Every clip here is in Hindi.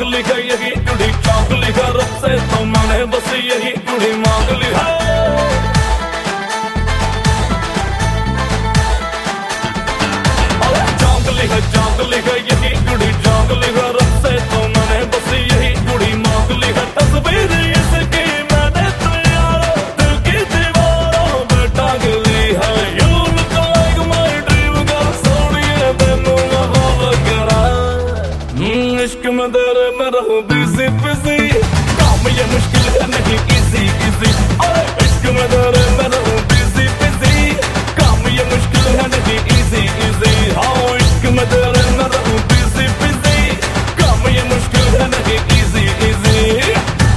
ली है यही कुड़ी चौंक ली है रब से तो मैंने बस यही कुड़ी मांग ली है। चौंक ली है यही कुड़ी चौंक ली है रब से तो मैंने बस यही कुड़ी मांग ली है। तस्वीर इसकी मैंने तो यारो दिल की दीवारों पे टांग ली है। You look like my dream girl, सोनिए तेनू मैं वगैरह इश्क में तेरे में रहूं busy busy, काम ये मुश्किल है नहीं easy easy। अरे इश्क में तेरे में रहूं busy busy, काम ये मुश्किल है नहीं easy easy। हाँ इश्क में तेरे में रहूं busy busy, काम ये मुश्किल है नहीं easy easy।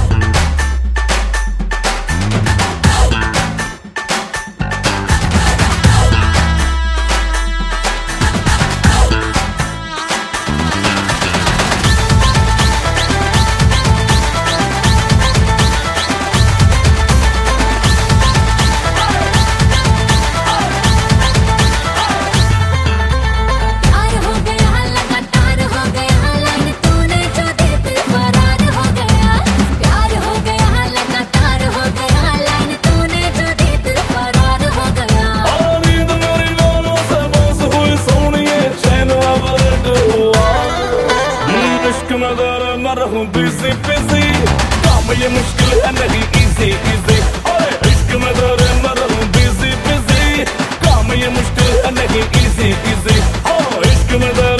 मैं रहूं busy busy, काम ये मुश्किल है नहीं easy easy। अरे इश्क में तेरे मैं रहूं busy busy, काम ये मुश्किल है नहीं easy easy। हाँ इश्क में